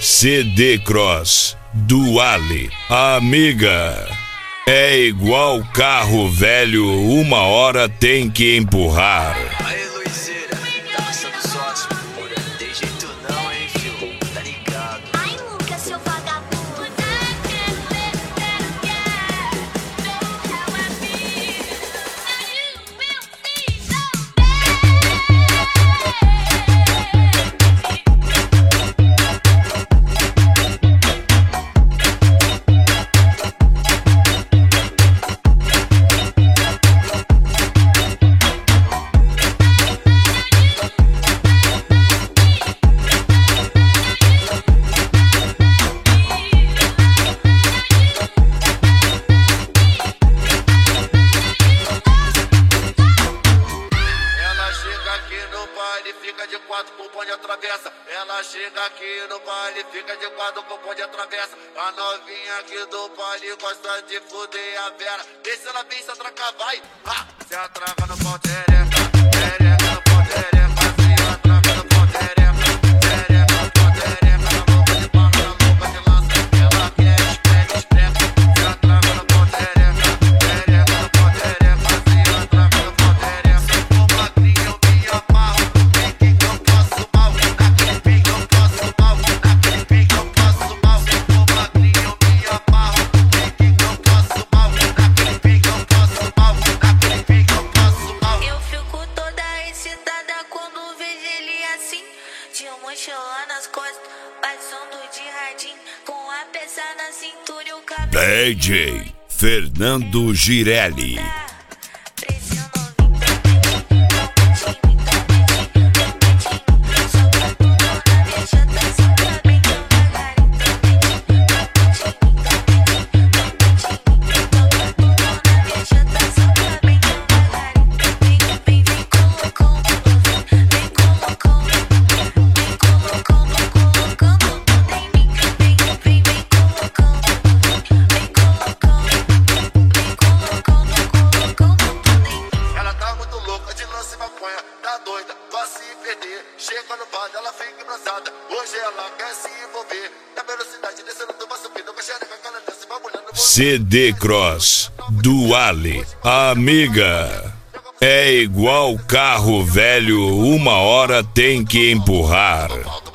CD Cross do Ali, amiga. É igual carro velho, uma hora tem que empurrar. Aí, Luizeira, tá passando sócio, tem jeito não, hein, filho, tá ligado? Ai, Lucas, seu vagabundo. Fica de quatro com o bonde atravessa. Ela chega aqui no baile, fica de quatro com o bonde atravessa. A novinha aqui do baile gosta de fuder a Vera. Deixa ela vir, se atraca, vai. Se atraca no pau, tereca, tereca no pau, tereca. Se atraca no pau, tereca, tereca no pau, tereca. Na boca de barra, na boca de lança. Ela quer espreca, espreca. Se atraca no pau, tereca, tereca no pau, tereca. Se atraca no pau, tereca. Se for magrinha, eu me amarro. Mochila nas costas, passando de radinho, com a peça na cintura e o cabelo. DJ Fernando Girelli. Tá doida, vai se perder. Chega no bar, ela fica embrasada. Hoje ela quer se envolver. Na velocidade descendo, tu vai subindo. Com a xereca, ela desce, bagulhando. CD Cross do Ali, amiga. É igual carro velho, uma hora tem que empurrar.